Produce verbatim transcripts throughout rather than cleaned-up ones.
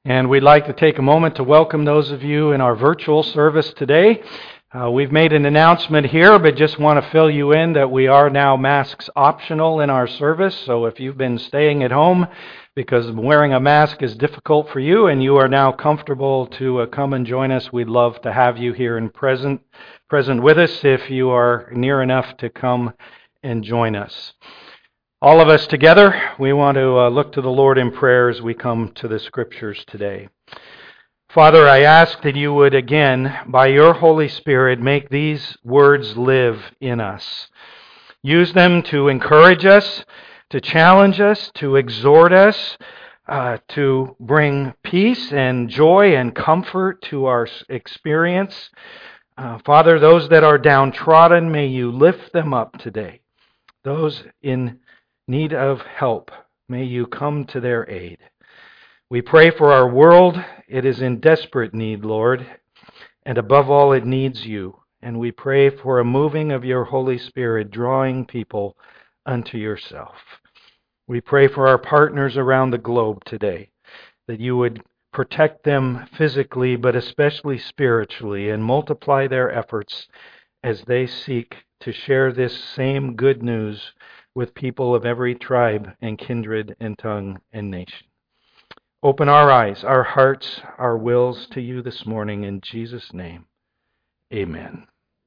And we'd like to take a moment to welcome those of you in our virtual service today. Uh, we've made an announcement here, but just want to fill you in that we are now masks optional in our service. So if you've been staying at home because wearing a mask is difficult for you and you are now comfortable to uh, come and join us, we'd love to have you here and present, present with us if you are near enough to come and join us. All of us together, we want to uh, look to the Lord in prayer as we come to the Scriptures today. Father, I ask that you would again, by your Holy Spirit, make these words live in us. Use them to encourage us, to challenge us, to exhort us, uh, to bring peace and joy and comfort to our experience. Uh, Father, those that are downtrodden, may you lift them up today. Those in need of help, may you come to their aid. We pray for our world. It is in desperate need, Lord, and above all, it needs you. And we pray for a moving of your Holy Spirit, drawing people unto yourself. We pray for our partners around the globe today, that you would protect them physically, but especially spiritually, and multiply their efforts as they seek to share this same good news with people of every tribe and kindred and tongue and nation. Open our eyes, our hearts, our wills to you this morning in Jesus' name. Amen.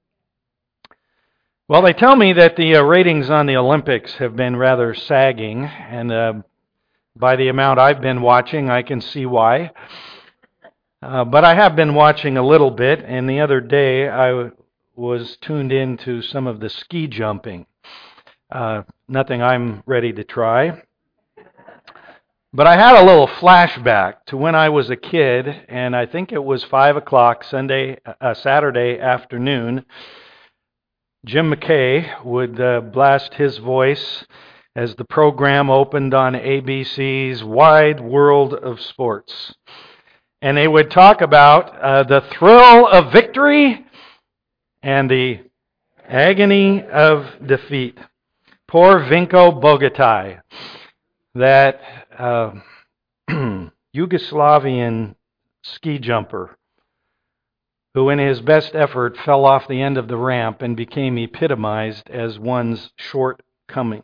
Well, they tell me that the uh, ratings on the Olympics have been rather sagging, and uh, by the amount I've been watching, I can see why. Uh, but I have been watching a little bit, and the other day I w- was tuned into some of the ski jumping. Uh, nothing I'm ready to try. But I had a little flashback to when I was a kid, and I think it was five o'clock Sunday, uh, Saturday afternoon. Jim McKay would uh, blast his voice as the program opened on A B C's Wide World of Sports. And they would talk about uh, the thrill of victory and the agony of defeat. Poor Vinko Bogataj, that uh, Yugoslavian ski jumper, who in his best effort fell off the end of the ramp and became epitomized as one's shortcoming.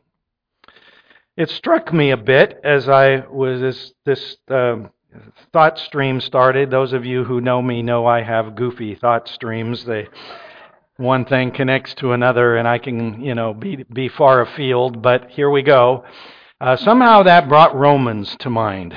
It struck me a bit as I was this, this uh, thought stream started. Those of you who know me know I have goofy thought streams. They One thing connects to another, and I can, you know, be be far afield, but here we go. Uh, somehow that brought Romans to mind.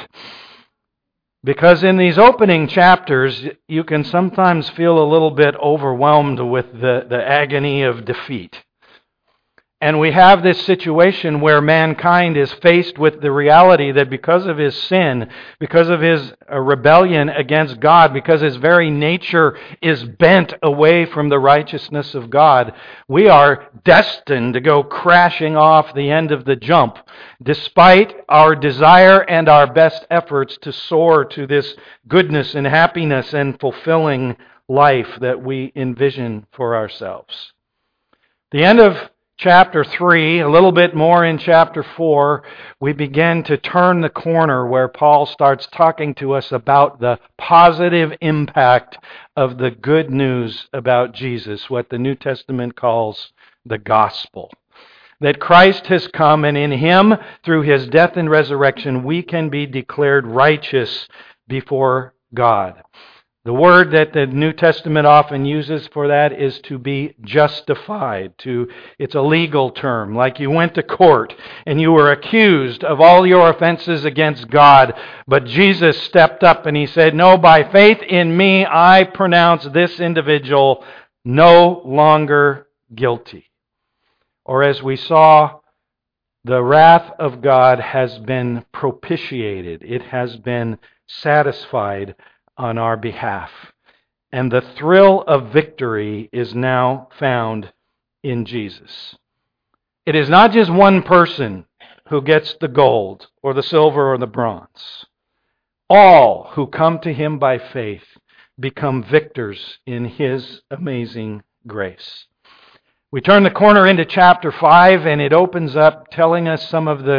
Because in these opening chapters, you can sometimes feel a little bit overwhelmed with the, the agony of defeat. And we have this situation where mankind is faced with the reality that because of his sin, because of his rebellion against God, because his very nature is bent away from the righteousness of God, we are destined to go crashing off the end of the jump, despite our desire and our best efforts to soar to this goodness and happiness and fulfilling life that we envision for ourselves. The end of Chapter three, a little bit more in chapter four, we begin to turn the corner where Paul starts talking to us about the positive impact of the good news about Jesus, what the New Testament calls the gospel. That Christ has come, and in Him, through His death and resurrection, we can be declared righteous before God. The word that the New Testament often uses for that is to be justified. To, it's a legal term, like you went to court and you were accused of all your offenses against God, but Jesus stepped up and He said, "No, by faith in me, I pronounce this individual no longer guilty." Or as we saw, the wrath of God has been propitiated. It has been satisfied on our behalf. And the thrill of victory is now found in Jesus. It is not just one person who gets the gold or the silver or the bronze. All who come to Him by faith become victors in His amazing grace. We turn the corner into chapter five, and it opens up telling us some of the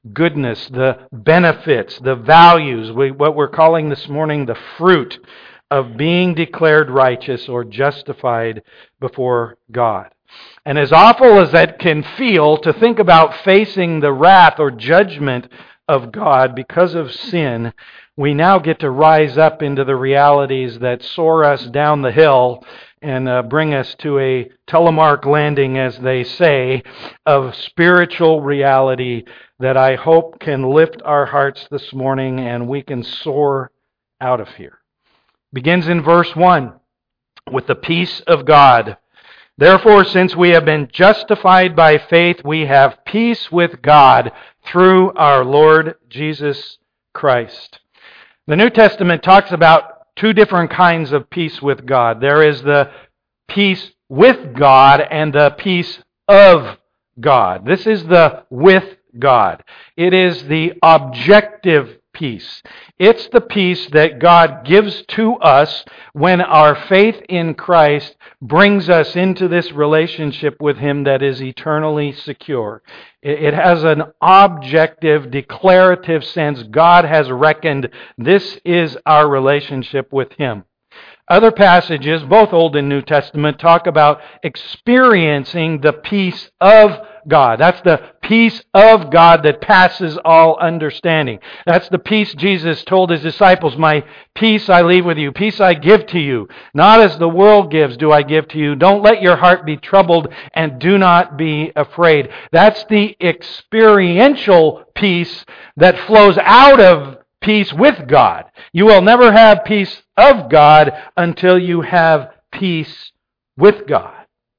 goodness, the benefits, the values, we, what we're calling this morning the fruit of being declared righteous or justified before God. And as awful as that can feel to think about facing the wrath or judgment of God because of sin, we now get to rise up into the realities that soar us down the hill and uh, bring us to a telemark landing, as they say, of spiritual reality that I hope can lift our hearts this morning and we can soar out of here. Begins in verse one with the peace of God. Therefore, since we have been justified by faith, we have peace with God through our Lord Jesus Christ. The New Testament talks about two different kinds of peace with God. There is the peace with God and the peace of God. This is the with God. It is the objective peace. It's the peace that God gives to us when our faith in Christ brings us into this relationship with Him that is eternally secure. It has an objective, declarative sense. God has reckoned this is our relationship with Him. Other passages, both Old and New Testament, talk about experiencing the peace of God. That's the peace of God that passes all understanding. That's the peace Jesus told His disciples, my peace I leave with you, peace I give to you. Not as the world gives do I give to you. Don't let your heart be troubled and do not be afraid. That's the experiential peace that flows out of peace with God. You will never have peace of God until you have peace with God.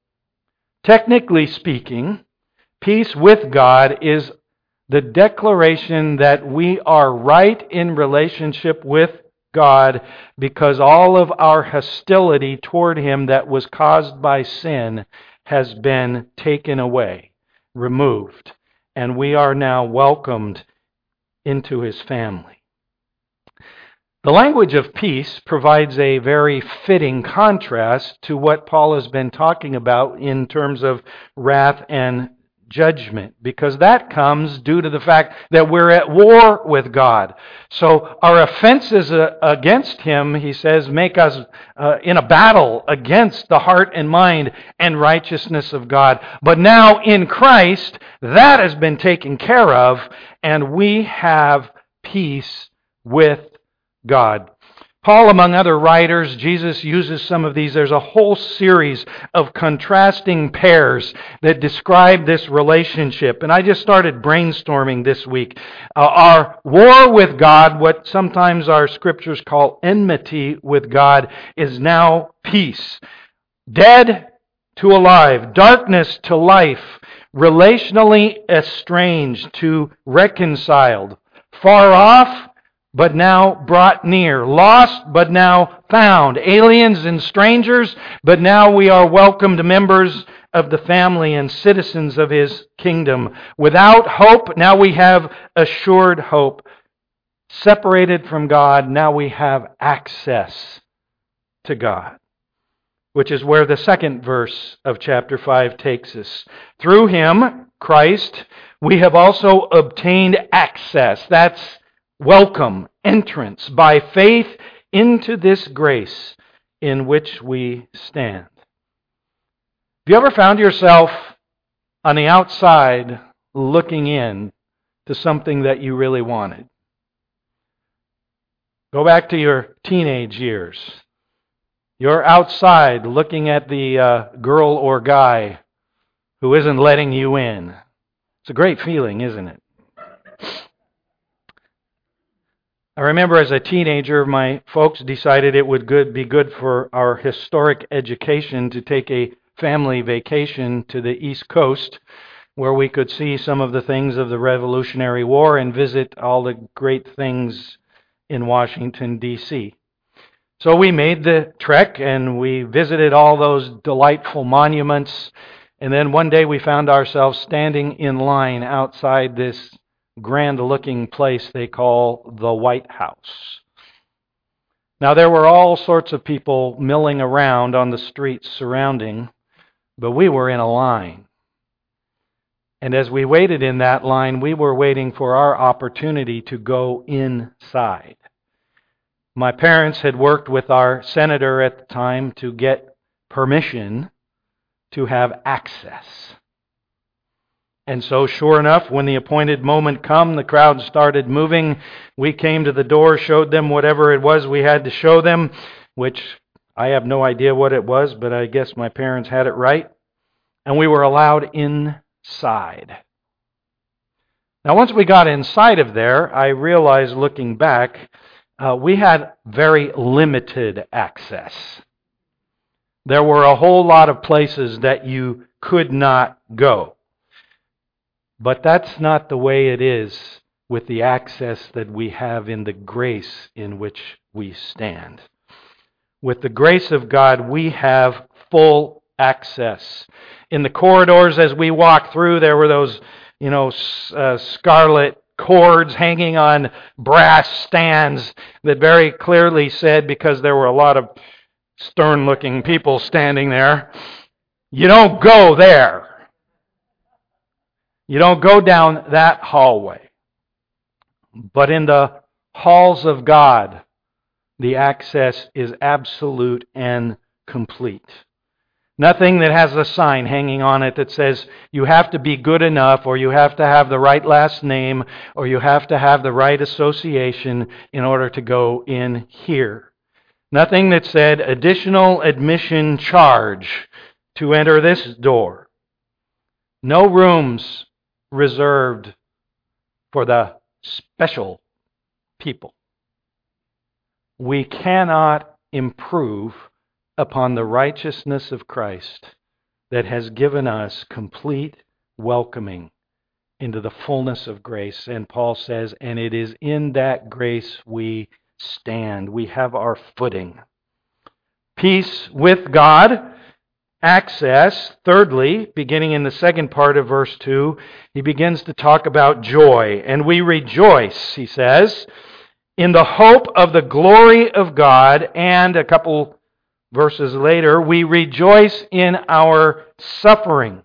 Technically speaking, peace with God is the declaration that we are right in relationship with God because all of our hostility toward Him that was caused by sin has been taken away, removed, and we are now welcomed into His family. The language of peace provides a very fitting contrast to what Paul has been talking about in terms of wrath and judgment, because that comes due to the fact that we're at war with God. So our offenses against Him, he says, make us uh, in a battle against the heart and mind and righteousness of God. But now in Christ, that has been taken care of, and we have peace with God. Paul, among other writers, Jesus uses some of these. There's a whole series of contrasting pairs that describe this relationship. And I just started brainstorming this week. Uh, our war with God, what sometimes our scriptures call enmity with God, is now peace. Dead to alive, darkness to life, relationally estranged to reconciled, far off but now brought near, lost, but now found, aliens and strangers, but now we are welcomed members of the family and citizens of His kingdom. Without hope, now we have assured hope. Separated from God, now we have access to God, which is where the second verse of chapter five takes us. Through Him, Christ, we have also obtained access. That's welcome, entrance by faith into this grace in which we stand. Have you ever found yourself on the outside looking in to something that you really wanted? Go back to your teenage years. You're outside looking at the uh, girl or guy who isn't letting you in. It's a great feeling, isn't it? I remember as a teenager, my folks decided it would good, be good for our historic education to take a family vacation to the East Coast, where we could see some of the things of the Revolutionary War and visit all the great things in Washington, D C So we made the trek and we visited all those delightful monuments. And then one day we found ourselves standing in line outside this grand-looking place they call the White House. Now, there were all sorts of people milling around on the streets surrounding, but we were in a line. And as we waited in that line, we were waiting for our opportunity to go inside. My parents had worked with our senator at the time to get permission to have access. And so, sure enough, when the appointed moment come, the crowd started moving. We came to the door, showed them whatever it was we had to show them, which I have no idea what it was, but I guess my parents had it right. And we were allowed inside. Now, once we got inside of there, I realized, looking back, uh, we had very limited access. There were a whole lot of places that you could not go. But that's not the way it is with the access that we have in the grace in which we stand. With the grace of God, we have full access. In the corridors as we walked through, there were those, you know, uh, scarlet cords hanging on brass stands that very clearly said, because there were a lot of stern-looking people standing there, you don't go there. You don't go down that hallway. But in the halls of God, the access is absolute and complete. Nothing that has a sign hanging on it that says you have to be good enough, or you have to have the right last name, or you have to have the right association in order to go in here. Nothing that said additional admission charge to enter this door. No rooms reserved for the special people. We cannot improve upon the righteousness of Christ that has given us complete welcoming into the fullness of grace. And Paul says, and it is in that grace we stand. We have our footing. Peace with God. Access. Thirdly, beginning in the second part of verse two, he begins to talk about joy. And we rejoice, he says, in the hope of the glory of God. And a couple verses later, we rejoice in our sufferings.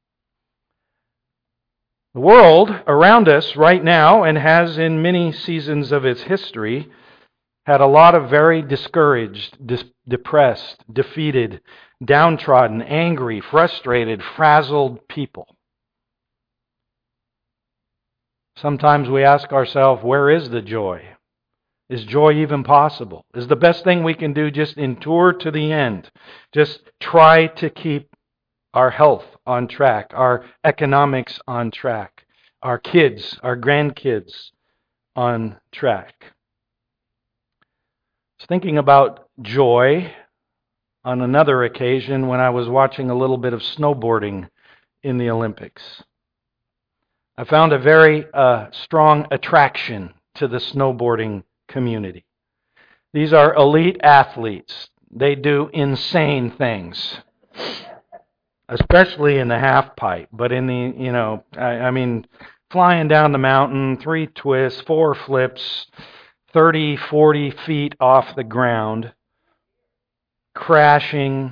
The world around us right now, and has in many seasons of its history, had a lot of very discouraged, dis- depressed, defeated, downtrodden, angry, frustrated, frazzled people. Sometimes we ask ourselves, where is the joy? Is joy even possible? Is the best thing we can do just endure to the end? Just try to keep our health on track, our economics on track, our kids, our grandkids on track. I was thinking about joy on another occasion when I was watching a little bit of snowboarding in the Olympics. I found a very uh, strong attraction to the snowboarding community. These are elite athletes. They do insane things, especially in the half pipe. But in the, you know, I, I mean, flying down the mountain, three twists, four flips, thirty, forty feet off the ground, crashing.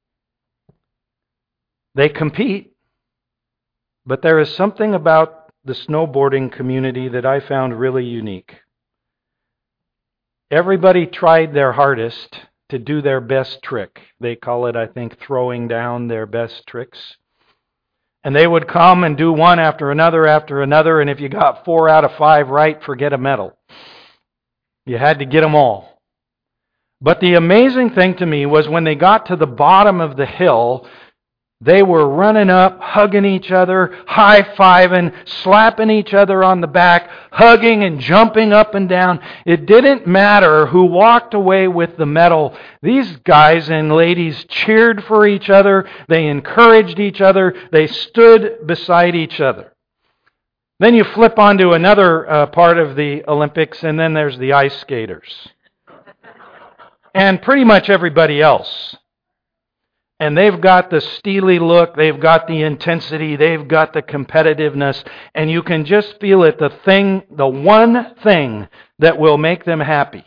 They compete, but there is something about the snowboarding community that I found really unique. Everybody tried their hardest to do their best trick. They call it, I think, throwing down their best tricks. And they would come and do one after another after another, and if you got four out of five right, forget a medal. You had to get them all. But the amazing thing to me was when they got to the bottom of the hill, they were running up, hugging each other, high-fiving, slapping each other on the back, hugging and jumping up and down. It didn't matter who walked away with the medal. These guys and ladies cheered for each other. They encouraged each other. They stood beside each other. Then you flip onto another uh, part of the Olympics, and then there's the ice skaters. And pretty much everybody else. And they've got the steely look, they've got the intensity, they've got the competitiveness, and you can just feel it. The thing, the one thing that will make them happy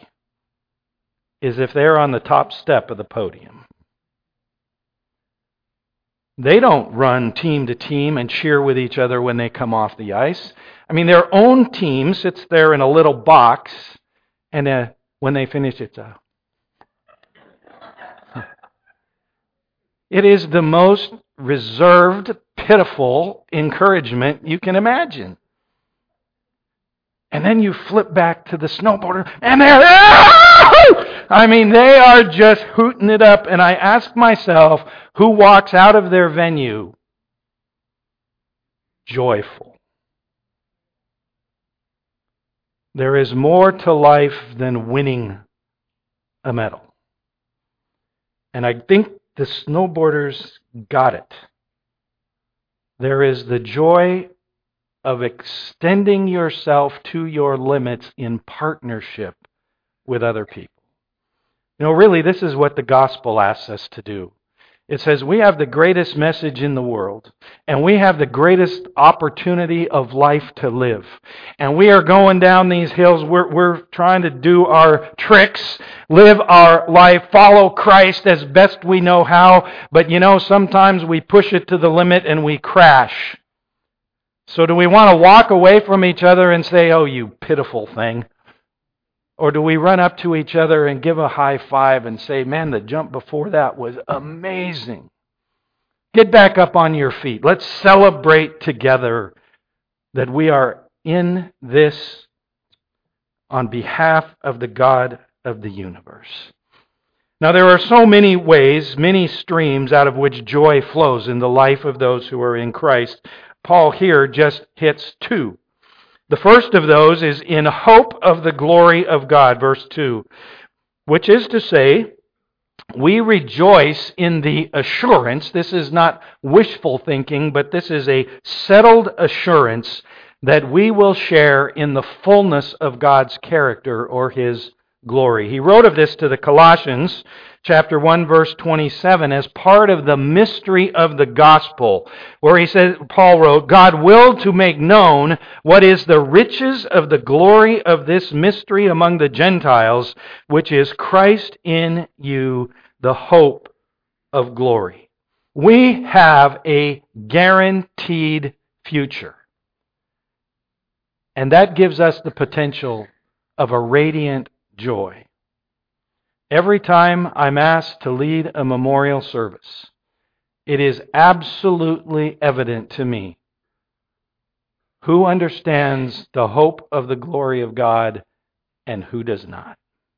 is if they're on the top step of the podium. They don't run team to team and cheer with each other when they come off the ice. I mean, their own team sits there in a little box, and uh, when they finish, it's a... It is the most reserved, pitiful encouragement you can imagine. And then you flip back to the snowboarder, and they're... I mean, they are just hooting it up, and I ask myself, who walks out of their venue joyful? There is more to life than winning a medal. And I think the snowboarders got it. There is the joy of extending yourself to your limits in partnership with other people. You know, really, this is what the gospel asks us to do. It says we have the greatest message in the world, and we have the greatest opportunity of life to live. And we are going down these hills. We're, we're trying to do our tricks, live our life, follow Christ as best we know how. But you know, sometimes we push it to the limit and we crash. So do we want to walk away from each other and say, "Oh, you pitiful thing"? Or do we run up to each other and give a high five and say, "Man, the jump before that was amazing"? Get back up on your feet. Let's celebrate together that we are in this on behalf of the God of the universe. Now, there are so many ways, many streams out of which joy flows in the life of those who are in Christ. Paul here just hits two. The first of those is in hope of the glory of God, verse two, which is to say, we rejoice in the assurance, this is not wishful thinking, but this is a settled assurance that we will share in the fullness of God's character or His glory. He wrote of this to the Colossians, chapter one, verse twenty-seven, as part of the mystery of the gospel, where he says, Paul wrote, God willed to make known what is the riches of the glory of this mystery among the Gentiles, which is Christ in you, the hope of glory. We have a guaranteed future. And that gives us the potential of a radiant joy. Every time I'm asked to lead a memorial service, it is absolutely evident to me who understands the hope of the glory of God and who does not.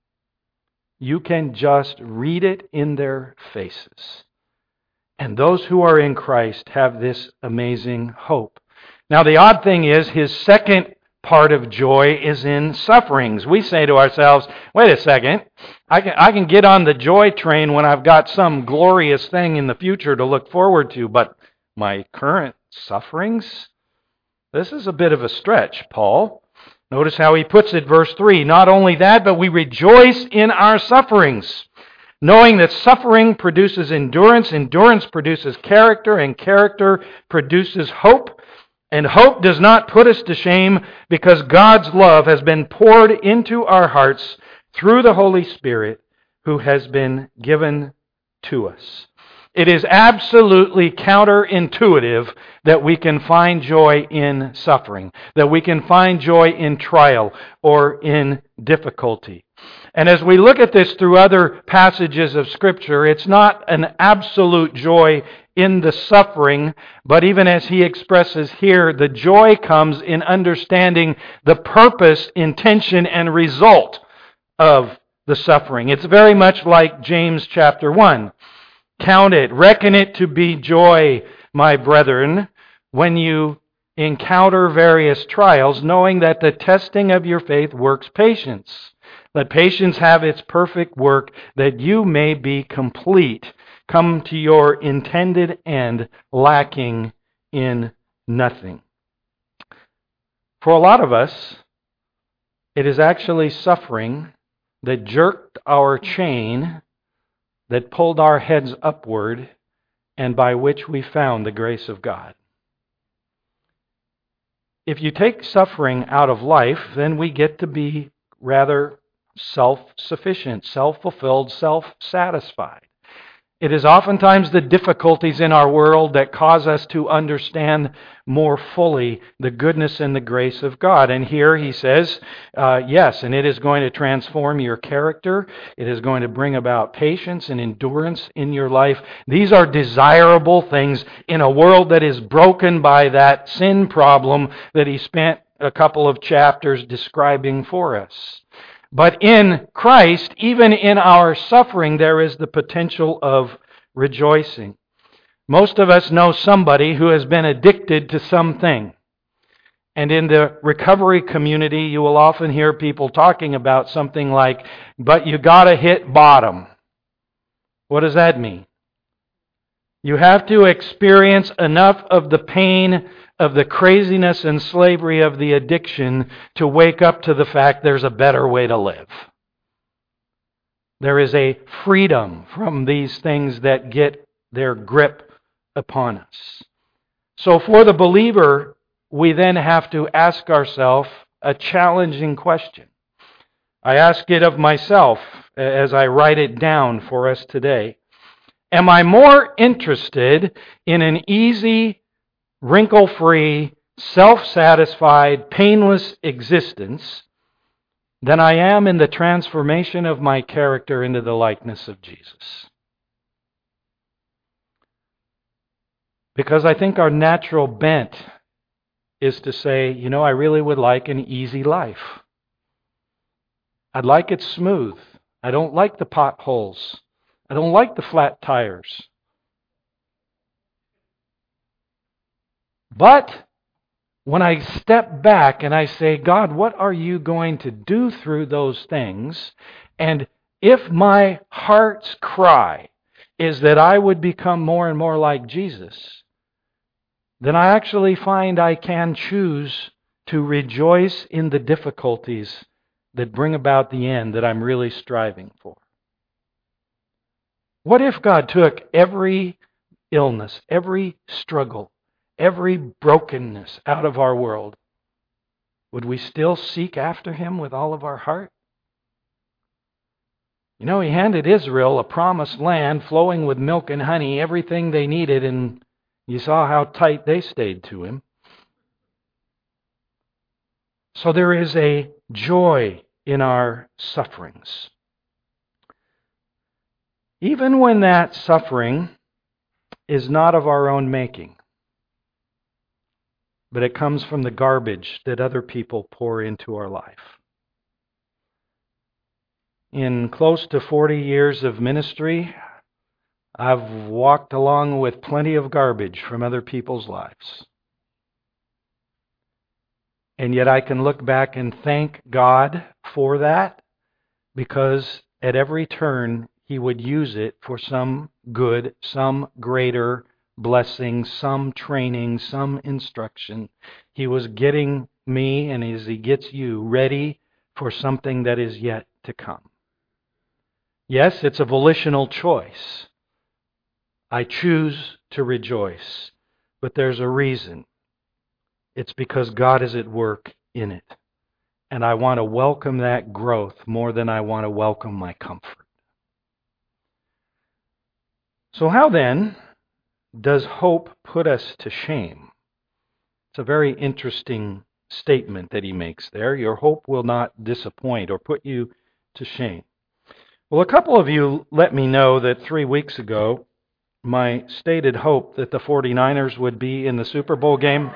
You can just read it in their faces. And those who are in Christ have this amazing hope. Now, the odd thing is, his second part of joy is in sufferings. We say to ourselves, wait a second, I can, I can get on the joy train when I've got some glorious thing in the future to look forward to, but my current sufferings? This is a bit of a stretch, Paul. Notice how he puts it, verse three. Not only that, but we rejoice in our sufferings, knowing that suffering produces endurance, endurance produces character, and character produces hope. And hope does not put us to shame, because God's love has been poured into our hearts through the Holy Spirit who has been given to us. It is absolutely counterintuitive that we can find joy in suffering, that we can find joy in trial or in difficulty. And as we look at this through other passages of Scripture, it's not an absolute joy in the suffering, but even as he expresses here, the joy comes in understanding the purpose, intention, and result of the suffering. It's very much like James chapter one. Count it, reckon it to be joy, my brethren, when you encounter various trials, knowing that the testing of your faith works patience. Let patience have its perfect work, that you may be complete, come to your intended end, lacking in nothing. For a lot of us, it is actually suffering that jerked our chain, that pulled our heads upward, and by which we found the grace of God. If you take suffering out of life, then we get to be rather self-sufficient, self-fulfilled, self-satisfied. It is oftentimes the difficulties in our world that cause us to understand more fully the goodness and the grace of God. And here he says, uh, yes, and it is going to transform your character. It is going to bring about patience and endurance in your life. These are desirable things in a world that is broken by that sin problem that he spent a couple of chapters describing for us. But in Christ, even in our suffering, there is the potential of rejoicing. Most of us know somebody who has been addicted to something. And in the recovery community, you will often hear people talking about something like, but you gotta hit bottom. What does that mean? You have to experience enough of the pain of the craziness and slavery of the addiction to wake up to the fact there's a better way to live. There is a freedom from these things that get their grip upon us. So for the believer, we then have to ask ourselves a challenging question. I ask it of myself as I write it down for us today. Am I more interested in an easy, wrinkle-free, self-satisfied, painless existence than I am in the transformation of my character into the likeness of Jesus? Because I think our natural bent is to say, you know, I really would like an easy life. I'd like it smooth. I don't like the potholes. I don't like the flat tires. But when I step back and I say, God, what are you going to do through those things? And if my heart's cry is that I would become more and more like Jesus, then I actually find I can choose to rejoice in the difficulties that bring about the end that I'm really striving for. What if God took every illness, every struggle, every brokenness out of our world? Would we still seek after Him with all of our heart? You know, He handed Israel a promised land flowing with milk and honey, everything they needed, and you saw how tight they stayed to Him. So there is a joy in our sufferings. Even when that suffering is not of our own making, but it comes from the garbage that other people pour into our life. In close to forty years of ministry, I've walked along with plenty of garbage from other people's lives. And yet I can look back and thank God for that, because at every turn He would use it for some good, some greater blessing, some training, some instruction. He was getting me, and as He gets you, ready for something that is yet to come. Yes, it's a volitional choice. I choose to rejoice, but there's a reason. It's because God is at work in it. And I want to welcome that growth more than I want to welcome my comfort. So how then does hope put us to shame? It's a very interesting statement that he makes there. Your hope will not disappoint or put you to shame. Well, a couple of you let me know that three weeks ago, my stated hope that the forty-niners would be in the Super Bowl game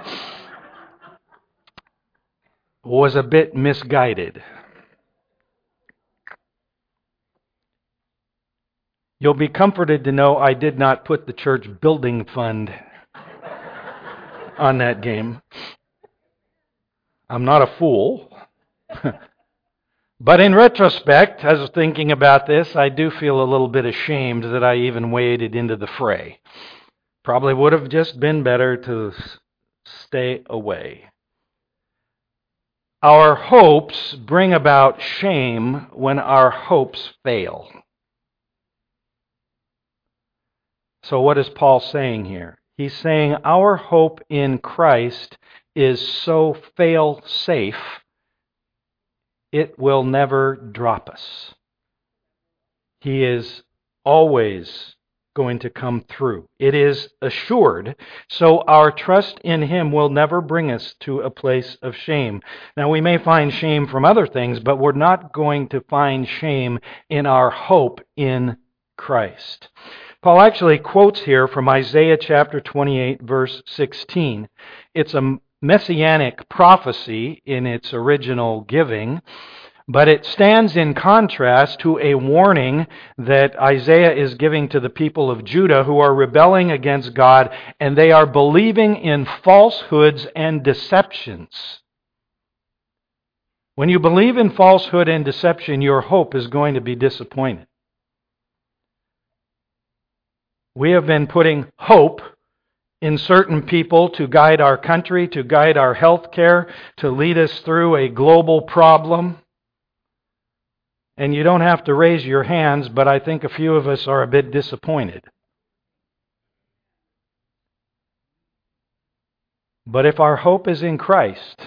was a bit misguided. You'll be comforted to know I did not put the church building fund on that game. I'm not a fool. But in retrospect, as I was thinking about this, I do feel a little bit ashamed that I even waded into the fray. Probably would have just been better to stay away. Our hopes bring about shame when our hopes fail. So what is Paul saying here? He's saying our hope in Christ is so fail-safe, it will never drop us. He is always going to come through. It is assured, so our trust in Him will never bring us to a place of shame. Now, we may find shame from other things, but we're not going to find shame in our hope in Christ. Paul actually quotes here from Isaiah chapter twenty-eight, verse sixteen. It's a messianic prophecy in its original giving, but it stands in contrast to a warning that Isaiah is giving to the people of Judah who are rebelling against God, and they are believing in falsehoods and deceptions. When you believe in falsehood and deception, your hope is going to be disappointed. We have been putting hope in certain people to guide our country, to guide our health care, to lead us through a global problem. And you don't have to raise your hands, but I think a few of us are a bit disappointed. But if our hope is in Christ,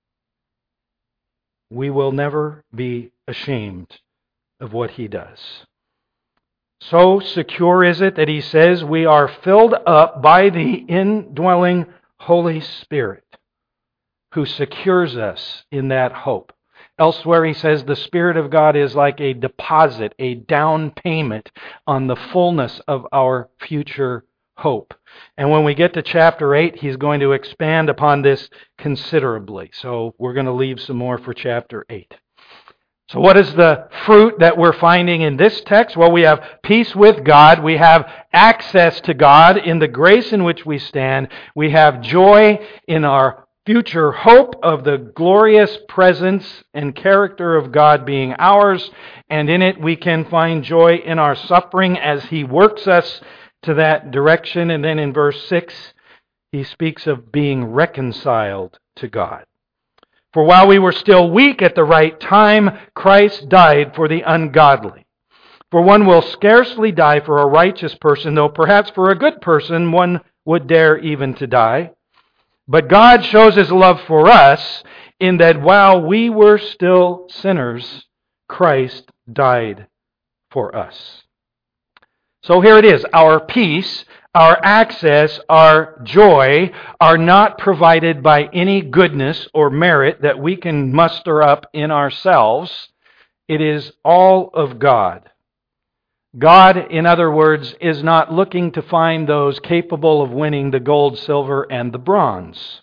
we will never be ashamed of what He does. So secure is it that he says we are filled up by the indwelling Holy Spirit who secures us in that hope. Elsewhere he says the Spirit of God is like a deposit, a down payment on the fullness of our future hope. And when we get to chapter eight, he's going to expand upon this considerably. So we're going to leave some more for chapter eight. So what is the fruit that we're finding in this text? Well, we have peace with God. We have access to God in the grace in which we stand. We have joy in our future hope of the glorious presence and character of God being ours. And in it we can find joy in our suffering as He works us to that direction. And then in verse six, he speaks of being reconciled to God. For while we were still weak at the right time, Christ died for the ungodly. For one will scarcely die for a righteous person, though perhaps for a good person one would dare even to die. But God shows His love for us in that while we were still sinners, Christ died for us. So here it is. Our peace, our access, our joy are not provided by any goodness or merit that we can muster up in ourselves. It is all of God. God, in other words, is not looking to find those capable of winning the gold, silver, and the bronze.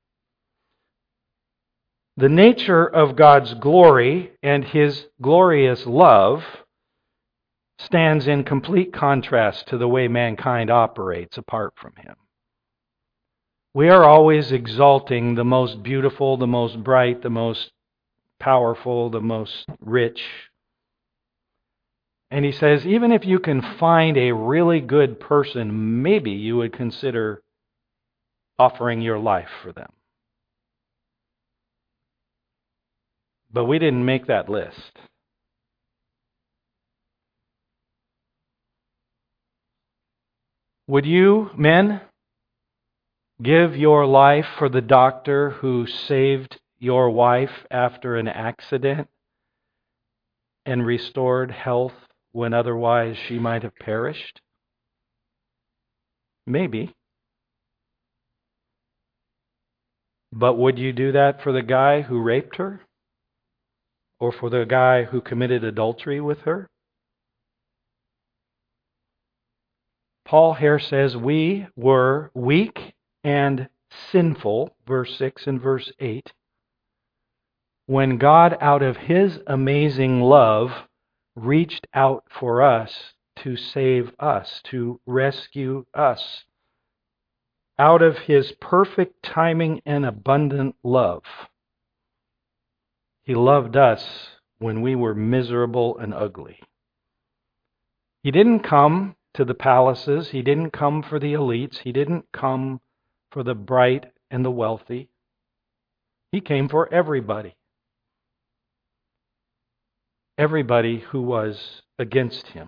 The nature of God's glory and His glorious love stands in complete contrast to the way mankind operates apart from Him. We are always exalting the most beautiful, the most bright, the most powerful, the most rich. And He says, even if you can find a really good person, maybe you would consider offering your life for them. But we didn't make that list. Would you, men, give your life for the doctor who saved your wife after an accident and restored health when otherwise she might have perished? Maybe. But would you do that for the guy who raped her? Or for the guy who committed adultery with her? Paul here says we were weak and sinful, verse six and verse eight, when God, out of His amazing love, reached out for us to save us, to rescue us. Out of His perfect timing and abundant love, He loved us when we were miserable and ugly. He didn't come to the palaces. He didn't come for the elites. He didn't come for the bright and the wealthy. He came for everybody. Everybody who was against Him.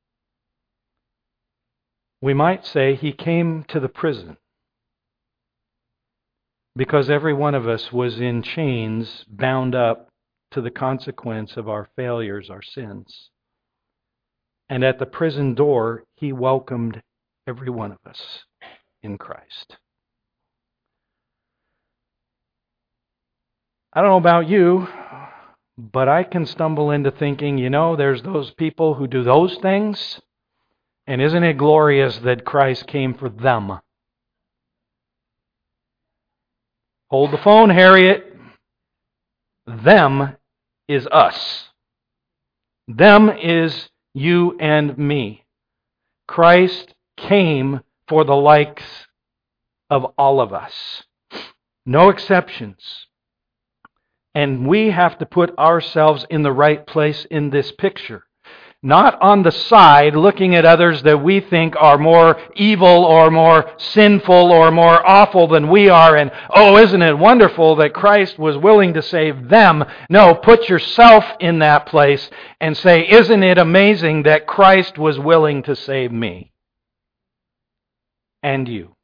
We might say He came to the prison because every one of us was in chains, bound up to the consequence of our failures, our sins. And at the prison door, He welcomed every one of us in Christ. I don't know about you, but I can stumble into thinking, you know, there's those people who do those things, and isn't it glorious that Christ came for them? Hold the phone, Harriet. Them is us. Them is you and me. Christ came for the likes of all of us. No exceptions. And we have to put ourselves in the right place in this picture. Not on the side looking at others that we think are more evil or more sinful or more awful than we are, and, oh, isn't it wonderful that Christ was willing to save them? No, put yourself in that place and say, isn't it amazing that Christ was willing to save me and you?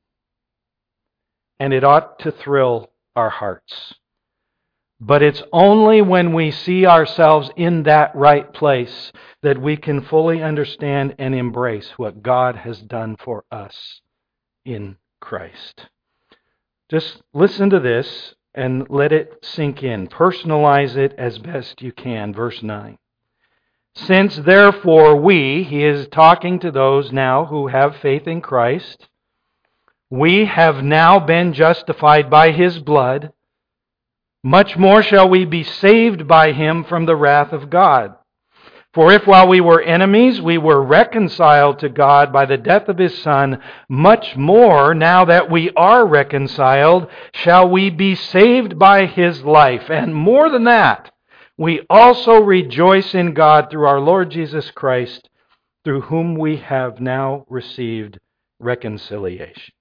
And it ought to thrill our hearts. But it's only when we see ourselves in that right place that we can fully understand and embrace what God has done for us in Christ. Just listen to this and let it sink in. Personalize it as best you can. Verse nine. Since therefore we, he is talking to those now who have faith in Christ, we have now been justified by His blood, much more shall we be saved by Him from the wrath of God. For if while we were enemies we were reconciled to God by the death of His Son, much more, now that we are reconciled, shall we be saved by His life. And more than that, we also rejoice in God through our Lord Jesus Christ, through whom we have now received reconciliation.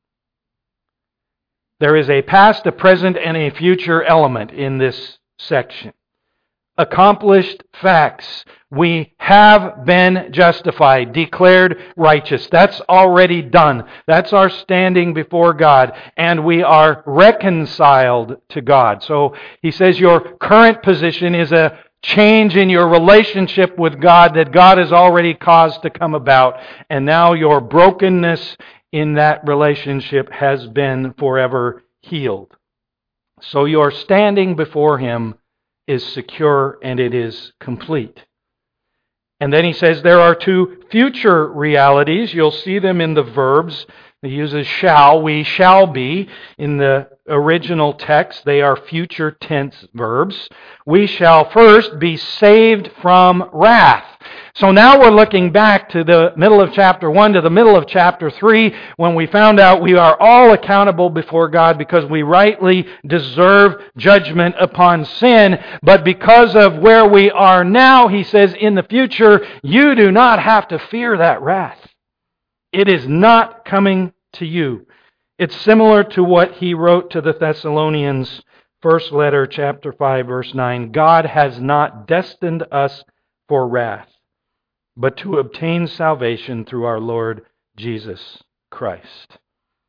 There is a past, a present, and a future element in this section. Accomplished facts. We have been justified, declared righteous. That's already done. That's our standing before God. And we are reconciled to God. So he says your current position is a change in your relationship with God that God has already caused to come about. And now your brokenness in that relationship has been forever healed. So your standing before Him is secure and it is complete. And then he says there are two future realities. You'll see them in the verbs. He uses shall. We shall be. In the original text, they are future tense verbs. We shall first be saved from wrath. So now we're looking back to the middle of chapter one to the middle of chapter three when we found out we are all accountable before God because we rightly deserve judgment upon sin. But because of where we are now, he says in the future, you do not have to fear that wrath. It is not coming to you. It's similar to what he wrote to the Thessalonians, first letter, chapter five, verse nine. God has not destined us for wrath, but to obtain salvation through our Lord Jesus Christ.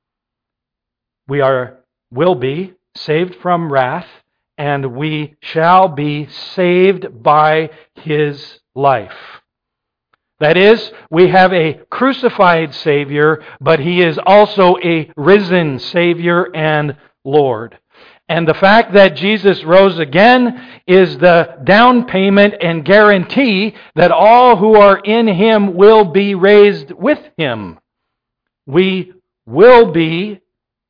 We are, will be saved from wrath, and we shall be saved by His life. That is, we have a crucified Savior, but He is also a risen Savior and Lord. And the fact that Jesus rose again is the down payment and guarantee that all who are in Him will be raised with Him. We will be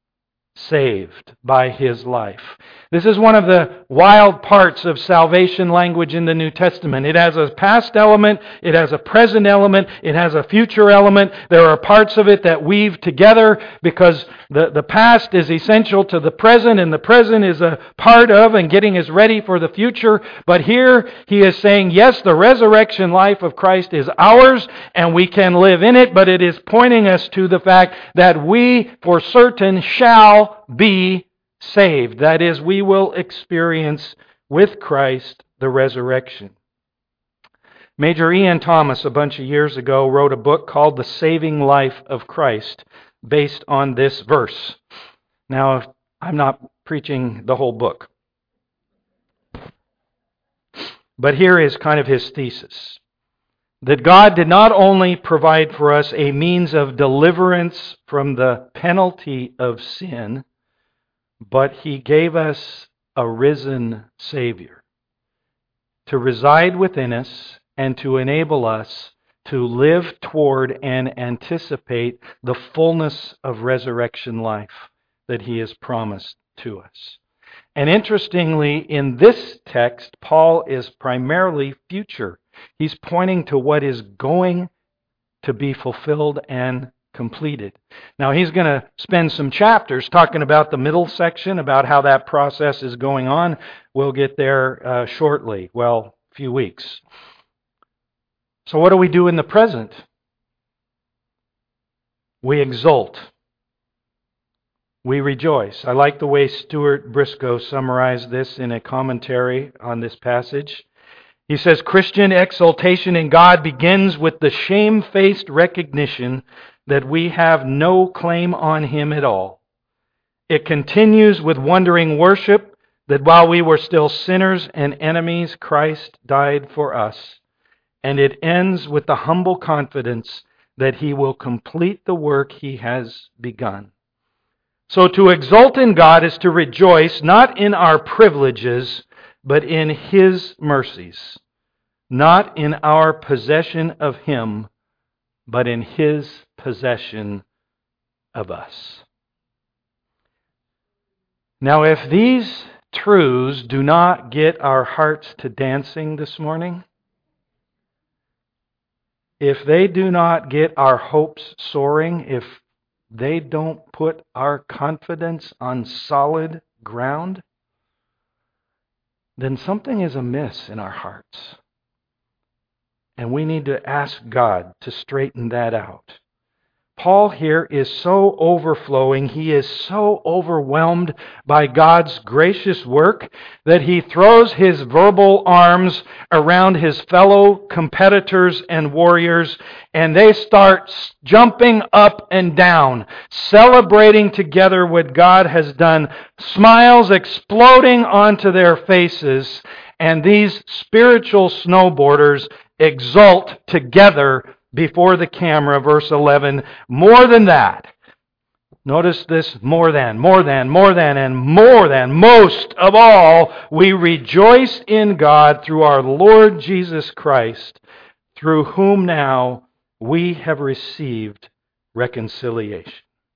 saved by His life. This is one of the wild parts of salvation language in the New Testament. It has a past element, it has a present element, it has a future element. There are parts of it that weave together because the, the past is essential to the present and the present is a part of and getting us ready for the future. But here he is saying, yes, the resurrection life of Christ is ours and we can live in it, but it is pointing us to the fact that we for certain shall be saved. That is, we will experience with Christ the resurrection. Major Ian Thomas, a bunch of years ago, wrote a book called The Saving Life of Christ, based on this verse. Now, I'm not preaching the whole book, but here is kind of his thesis. that God did not only provide for us a means of deliverance from the penalty of sin, but He gave us a risen Savior to reside within us and to enable us to live toward and anticipate the fullness of resurrection life that He has promised to us. And interestingly, in this text, Paul is primarily future. He's pointing to what is going to be fulfilled and completed. Now, he's going to spend some chapters talking about the middle section, about how that process is going on. We'll get there uh, shortly, well, a few weeks. So what do we do in the present? We exult. We rejoice. I like the way Stuart Briscoe summarized this in a commentary on this passage. He says, Christian exultation in God begins with the shamefaced recognition that we have no claim on Him at all. It continues with wondering worship that while we were still sinners and enemies, Christ died for us. And it ends with the humble confidence that He will complete the work He has begun. So to exult in God is to rejoice not in our privileges, but in His mercies. Not in our possession of Him, but in His possession of us. Now, if these truths do not get our hearts to dancing this morning, if they do not get our hopes soaring, if they don't put our confidence on solid ground, then something is amiss in our hearts. And we need to ask God to straighten that out. Paul here is so overflowing, he is so overwhelmed by God's gracious work that he throws his verbal arms around his fellow competitors and warriors, and they start jumping up and down, celebrating together what God has done, smiles exploding onto their faces, and these spiritual snowboarders exult together before the camera. Verse eleven, more than that. Notice this, more than, more than, more than, and more than. Most of all, we rejoice in God through our Lord Jesus Christ, through whom now we have received reconciliation.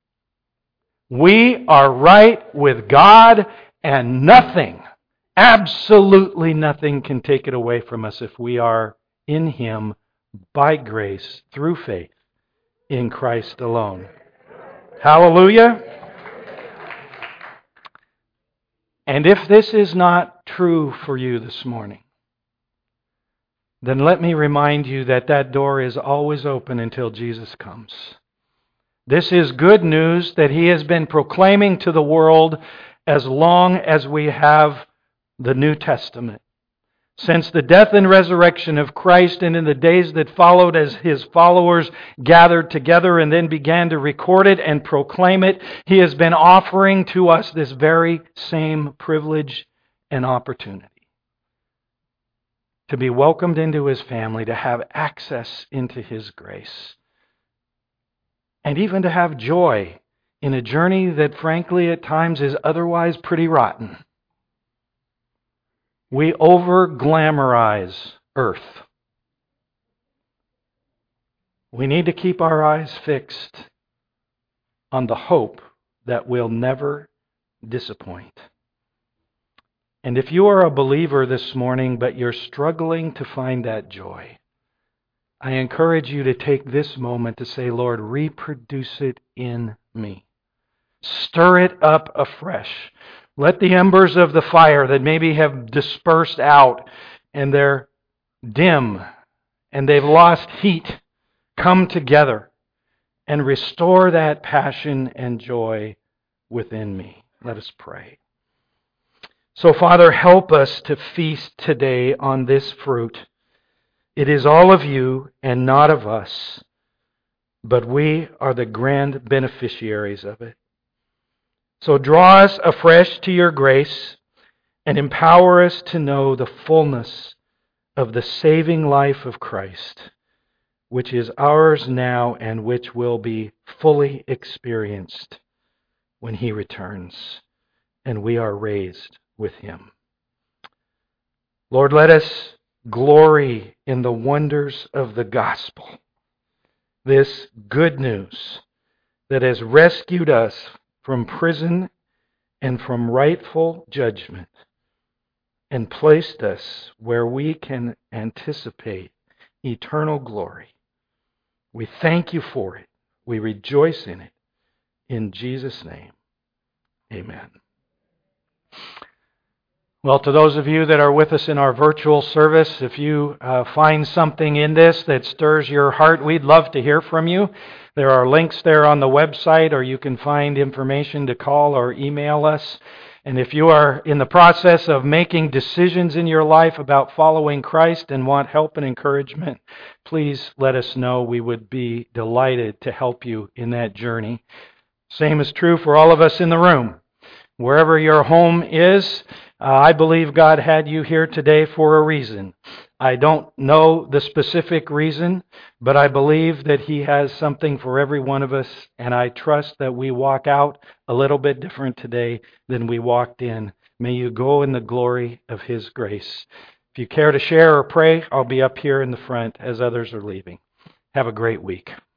We are right with God, and nothing, absolutely nothing can take it away from us if we are in Him by grace through faith in Christ alone. Hallelujah. And if this is not true for you this morning, then let me remind you that that door is always open until Jesus comes. This is good news that He has been proclaiming to the world as long as we have the New Testament. Since the death and resurrection of Christ, and in the days that followed as His followers gathered together and then began to record it and proclaim it, He has been offering to us this very same privilege and opportunity. To be welcomed into His family, to have access into His grace, and even to have joy in a journey that frankly at times is otherwise pretty rotten. We over-glamorize earth. We need to keep our eyes fixed on the hope that will never disappoint. And if you are a believer this morning, but you're struggling to find that joy, I encourage you to take this moment to say, Lord, reproduce it in me. Stir it up afresh. Let the embers of the fire that maybe have dispersed out and they're dim and they've lost heat come together and restore that passion and joy within me. Let us pray. So, Father, help us to feast today on this fruit. It is all of You and not of us, but we are the grand beneficiaries of it. So draw us afresh to Your grace and empower us to know the fullness of the saving life of Christ which is ours now and which will be fully experienced when He returns and we are raised with Him. Lord, let us glory in the wonders of the gospel, this good news that has rescued us from prison and from rightful judgment and placed us where we can anticipate eternal glory. We thank You for it. We rejoice in it. In Jesus' name, amen. Well, to those of you that are with us in our virtual service, if you uh, find something in this that stirs your heart, we'd love to hear from you. There are links there on the website, or you can find information to call or email us. And if you are in the process of making decisions in your life about following Christ and want help and encouragement, please let us know. We would be delighted to help you in that journey. Same is true for all of us in the room. Wherever your home is, uh, I believe God had you here today for a reason. I don't know the specific reason, but I believe that He has something for every one of us, and I trust that we walk out a little bit different today than we walked in. May you go in the glory of His grace. If you care to share or pray, I'll be up here in the front as others are leaving. Have a great week.